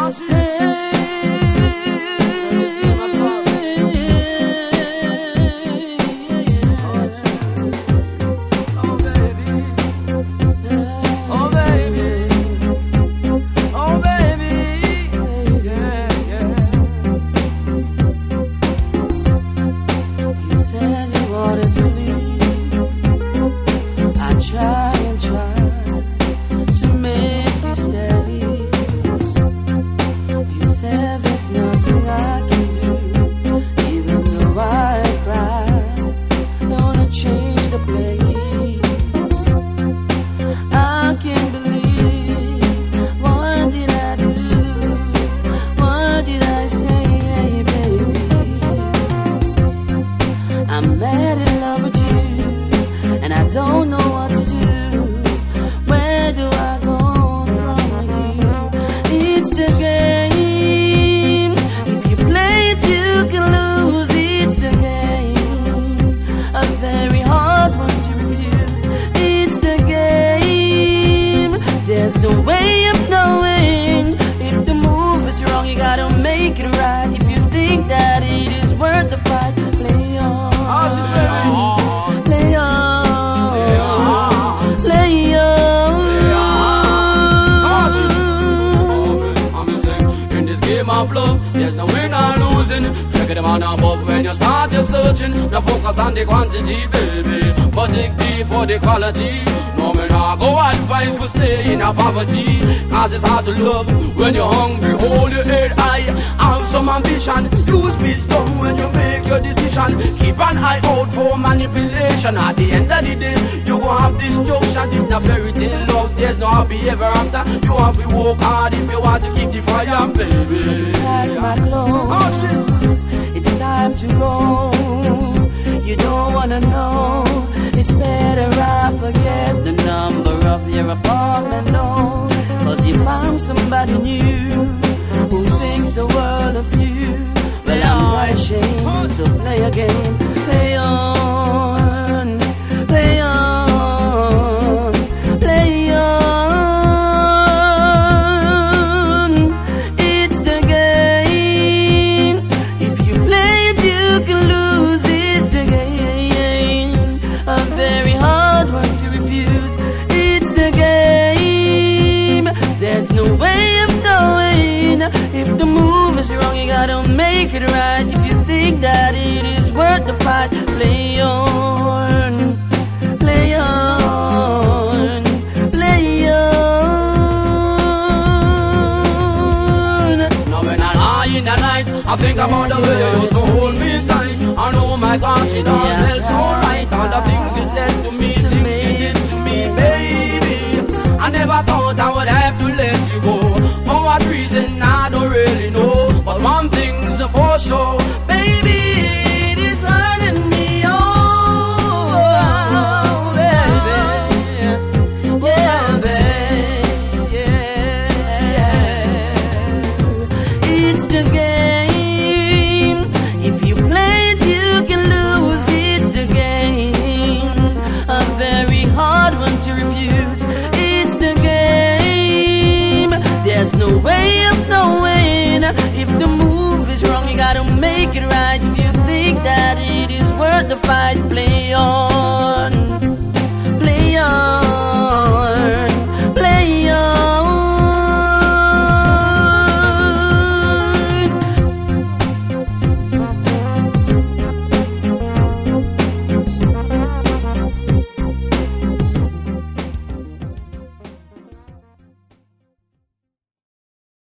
There's no win or losing. Check it on above when you start your searching. Now focus on the quantity, baby, but dig deep for the quality. No man, I go advice for stay in a poverty. Cause it's hard to love when you're hungry. Hold your head high, have some ambition. Use wisdom when you make your decision. Keep an eye out for manipulation. At the end of the day, you gon' have this junction. This not fairy tale love, there's no happy ever after. You have to work hard if you want to keep the fire, baby. So pack my clothes, it's time to go. You don't wanna know, it's better I forget the number of your apartment, no. Cause you found somebody new who thinks the world of you. Well, I'm not ashamed, so play a game. Play on, play on, play on. It's the game. If you play it, you can lose. It's the game. A very hard one to refuse. It's the game. There's no way of knowing. If the move is wrong, you gotta make it right. If you think that it is worth the fight, play on, play on, play on. Now when I'm high in the night, I think about the way you used to hold me tight. I know my gosh, she don't